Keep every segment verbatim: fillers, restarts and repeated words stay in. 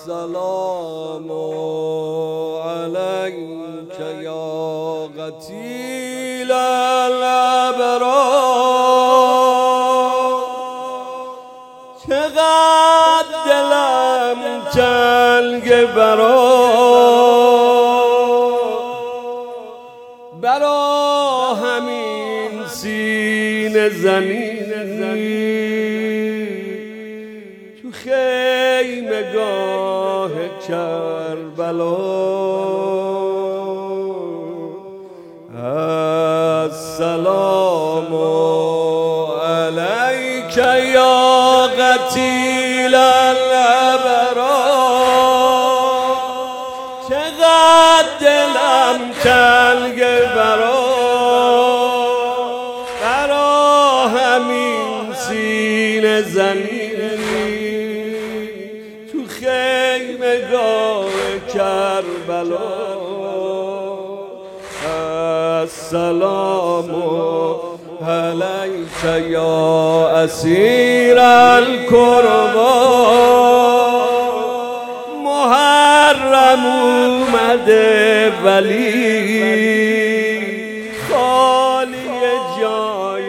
السلام عليك يا قتيل الابرار. چقدر دلم تنگ برا برا همین سینه زنی تو خیمگاه کربلا. السلام علیک یا قتیل الابرار. چقدر دلم تنگ برا برا همین سینه زنی تو خیمگاه کربلا. السلام علیک یا اسیر القربا. محرم اومده ولی خالی جای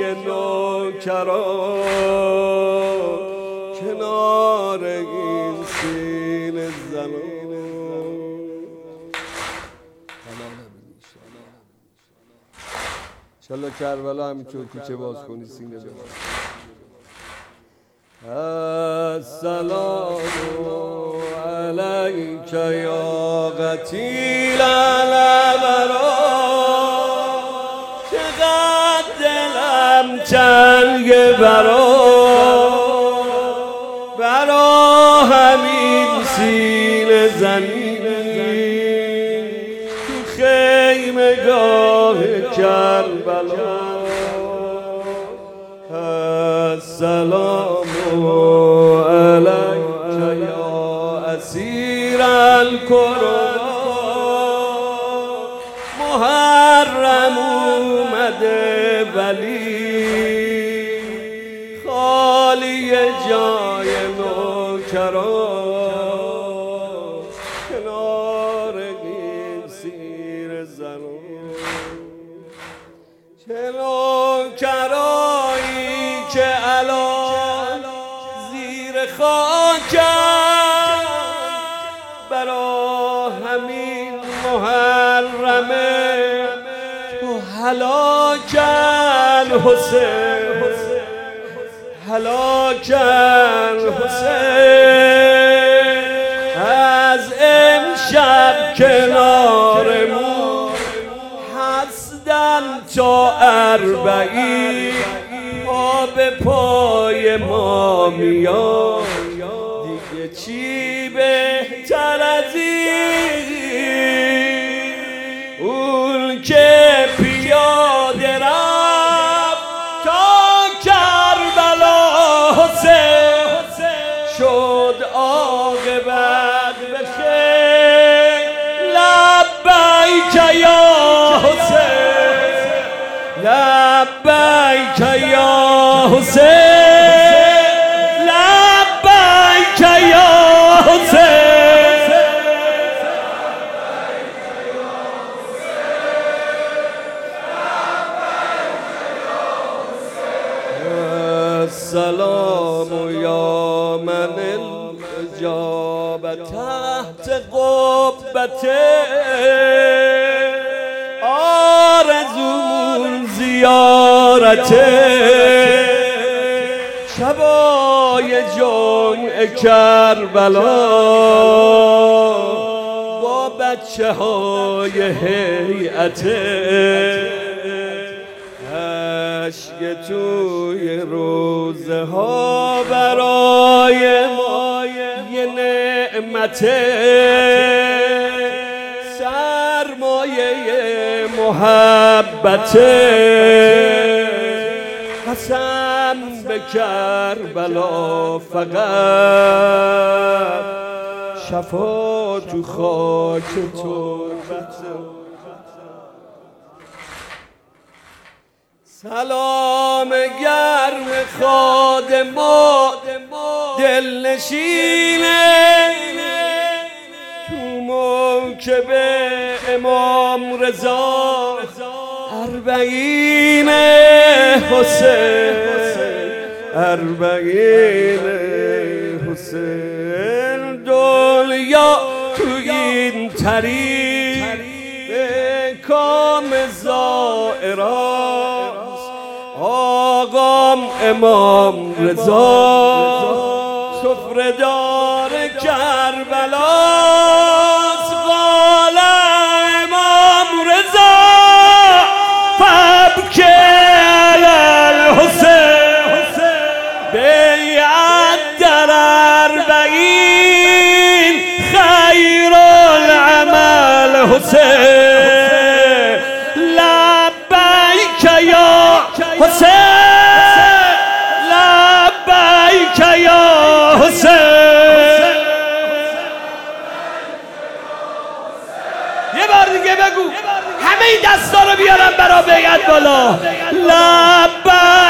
نوکران کنار این سینه زنان. انشالله کربلا همینطور کوچه باز کنی سینه باز. السلام علیک یا قتیل الابرار. چقدر دلم تنگ برا برا همین سینه زنی تو خیمگاه کربلا. السلام علیک یا اسیر القربا. محرم اومده ولی خالی جای نوکران کنار این سیر زنان. چه نوکرایی که الان زیر خاکم برا همین محرمه تو هلاکن حسین هلاکن حسین. از امشب کنارمون هستن تا اربعین آب پای ما میاد. دیگه چی بهتر از این اون که پیاده رفت تا کربلا. حسین شد عاقبت بخیر. لبیک یا حسین لبیک یا حسین لبیک یا حسین. السلام یا من الاجابه تحت قبته. آرزومون زیارته شبای جمعه کربلا با بچه های هیئته. اشک توی روزه ها برای ما یه نعمته. سرمایه محبته. قسم به کربلا فقط شفا تو خاک تربته. سلام گرم خادم و دلنشینه که به امام رضا اربعین حسین اربعین حسین دنیا تو این طریق به کام زائراست آقام امام رضا سفره دار کربلاست قال امام رضا فابکی علی الحسین بیعت در اربعین خیر العمل حسین لبیک یا حسین لبیک یا حسین. یه بار دیگه بگو همه این دستا رو بیارم برا بیعت بالا لبیک